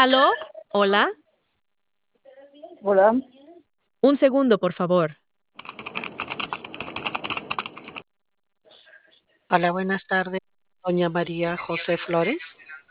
¿Aló? Hola. Hola, Un segundo, por favor. Hola, buenas tardes. Doña María José Flores.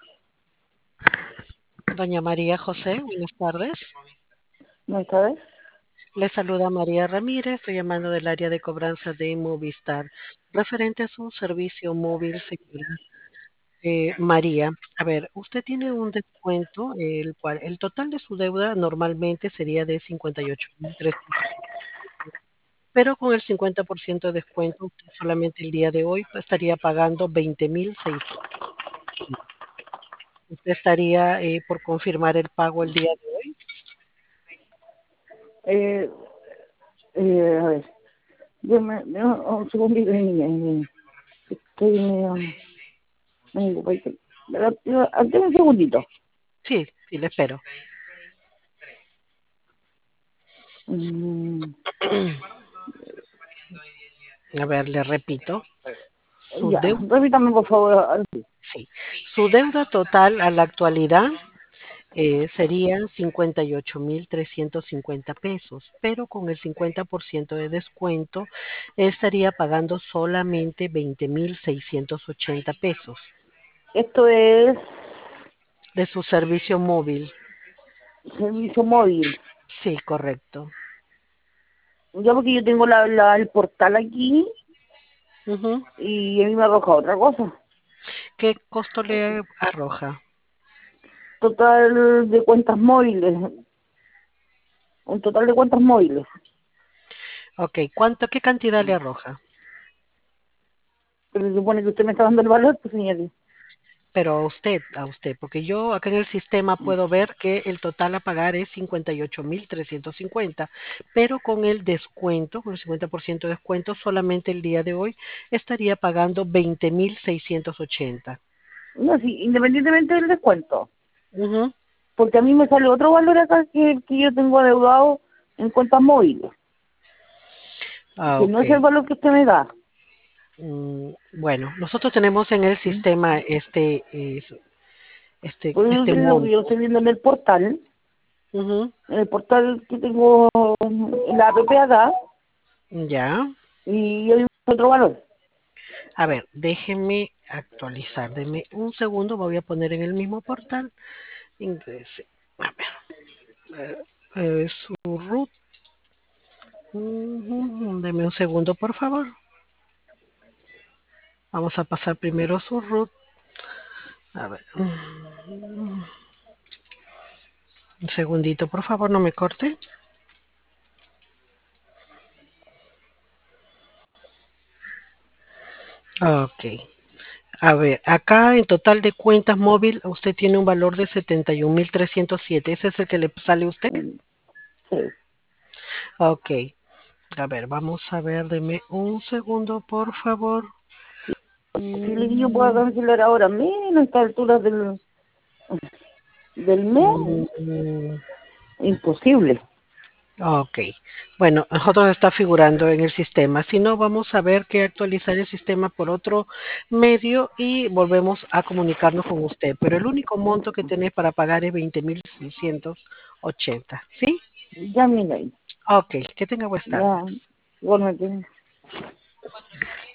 Doña María José, buenas tardes. ¿no sabes? Le saluda María Ramírez. Estoy llamando del área de cobranza de Movistar. Referente a su servicio móvil, señora María. A ver, usted tiene un descuento, el cual el total de su deuda normalmente sería de 58.300, pero con el 50% de descuento, usted solamente el día de hoy estaría pagando 20.600. ¿Usted estaría por confirmar el pago el día de hoy? Eh, a ver, deme un segundito, estoy medio ocupadita. Deme un segundito. Sí, sí, le espero. Mm, A ver, le repito. Su ya, deuda, repítame por favor. sí. Su deuda total a la actualidad serían 58.350 pesos, pero con el 50% de descuento estaría pagando solamente 20.680 pesos Esto es de su servicio móvil. servicio móvil. Sí, correcto. Ya porque yo tengo el portal aquí Ujú. y a mí me arroja otra cosa. ¿Qué costo le arroja? Total de cuentas móviles. Un total de cuentas móviles. Ok, qué cantidad le arroja? Pero se supone que usted me está dando el valor, pues señor. Pero a usted, porque yo acá en el sistema puedo ver que el total a pagar es 58.350, pero con el descuento, con el 50% de descuento, solamente el día de hoy estaría pagando 20.680. No, sí, independientemente del descuento. Ujú. Porque a mí me sale otro valor acá que el que yo tengo adeudado en cuentas móviles, Ah, que no ok. es el valor que usted me da. Bueno, nosotros tenemos en el ¿Sí? sistema este, Por eso este te digo que yo monto. estoy viendo Ujú. en el portal que tengo en la app acá, Ya. y yo digo otro valor. A ver, déjeme actualizar. Deme un segundo, me voy a poner en el mismo portal. Ingrese. A ver, su root. Deme un segundo, por favor. Vamos a pasar primero su root. A ver. Un segundito, por favor, no me corte. Ok. A ver, acá en total de cuentas móvil, usted tiene un valor de 71.307. ¿Ese es el que le sale a usted? Sí. Ok. A ver, vamos a ver, deme un segundo, por favor. Posible que yo pueda Mm, cancelar ahora menos a esta altura del mes. mm, Imposible. Ok, bueno, nosotros está figurando en el sistema. Si no, vamos a ver que actualizar el sistema por otro medio y volvemos a comunicarnos con usted. Pero el único monto que tenés para pagar es 20.680, ¿sí? Ya mira ahí. Ok, que tenga buenas Ya, tardes. igualmente.